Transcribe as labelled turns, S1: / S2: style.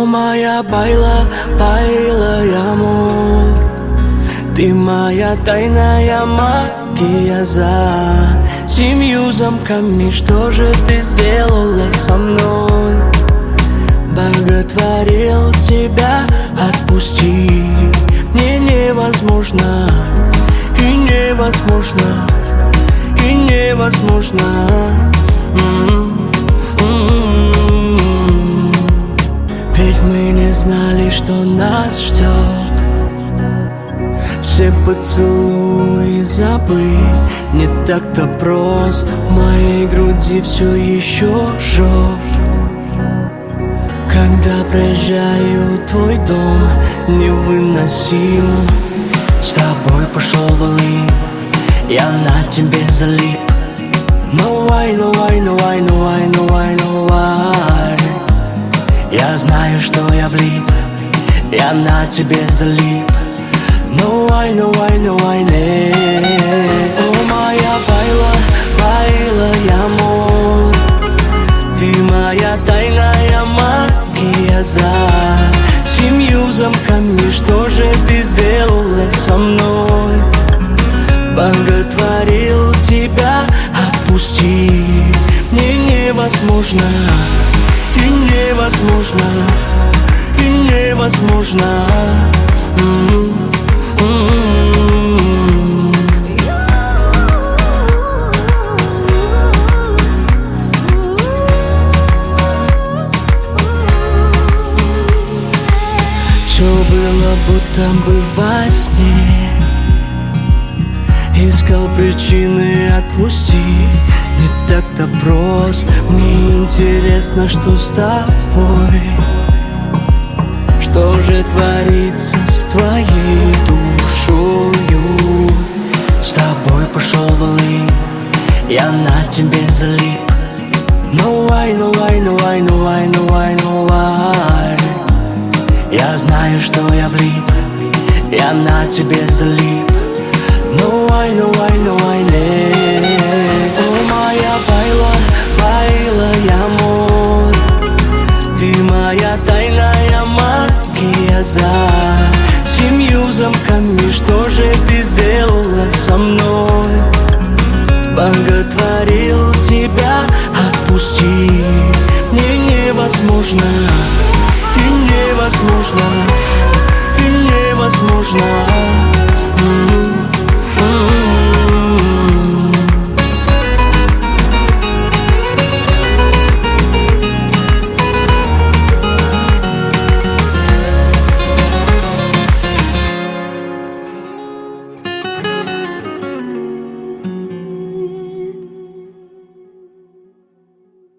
S1: моя байла, байла, amor, ты моя тайная магия. За 7 замками, что же ты сделала со мной? Боготворил тебя, отпусти. Мне невозможно, и невозможно, и невозможно. Ведь мы не знали, что нас ждет. Все поцелуи забыть не так-то просто. В моей груди все еще жжет. Когда проезжаю твой дом, невыносим. С тобой пошел волын, я на тебе залип. No why, no why, no why, no why, no why, no why. Я знаю, что я влип, я на тебе залип. No why, no why, no why, не. О, моя байла, байла, amor, ты моя тайная магия. За 7 замками, что же ты сделала со мной? Боготворил тебя, отпустить мне невозможно, и невозможно, и невозможно. Все было будто бы во сне. Искал причины отпустить, не так-то просто. Мне интересно, что с тобой. Что же творится с твоей душою? С тобой пошел волын, я на тебе залип. No why, no why, no why, no why, no why, no why. Я знаю, что я влип, я на тебе залип. No why, no why, no why, не. О, моя байла, байла, amor, ты моя тайная магия. За 7 замками, что же ты сделала со мной? Боготворил тебя, отпустить мне невозможно,